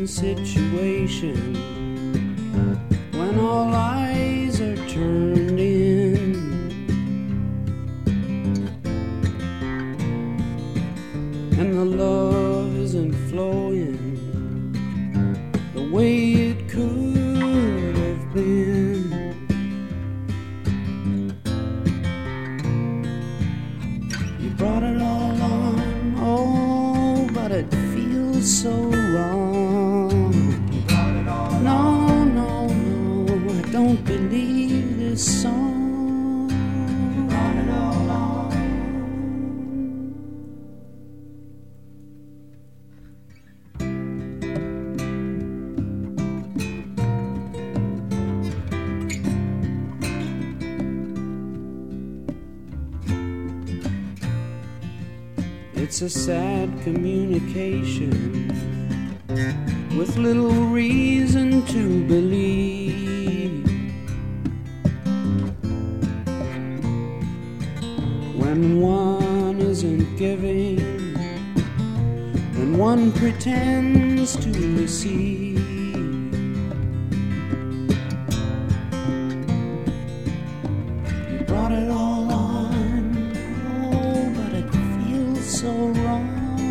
win-win situation when all eyes are turned in. And the love isn't flowing the way it could have been. You brought it all on, oh, but it feels so wrong. No, no, no, I don't believe this song. You brought it all on. It's a sad communication with little reason to believe. When one isn't giving, then one pretends to receive. You brought it all on, oh, but it feels so wrong.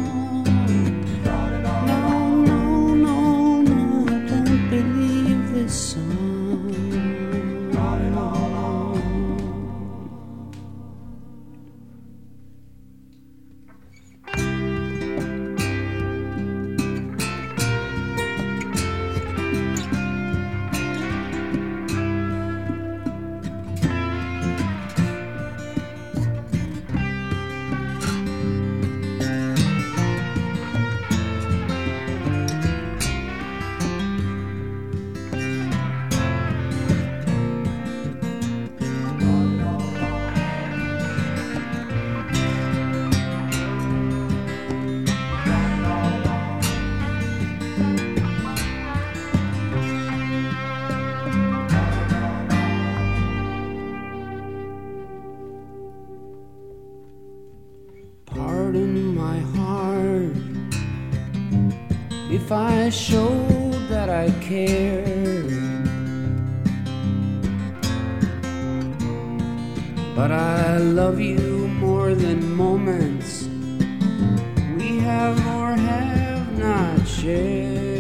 Pardon my heart if I showed that I cared, but I love you more than moments we have or have not shared.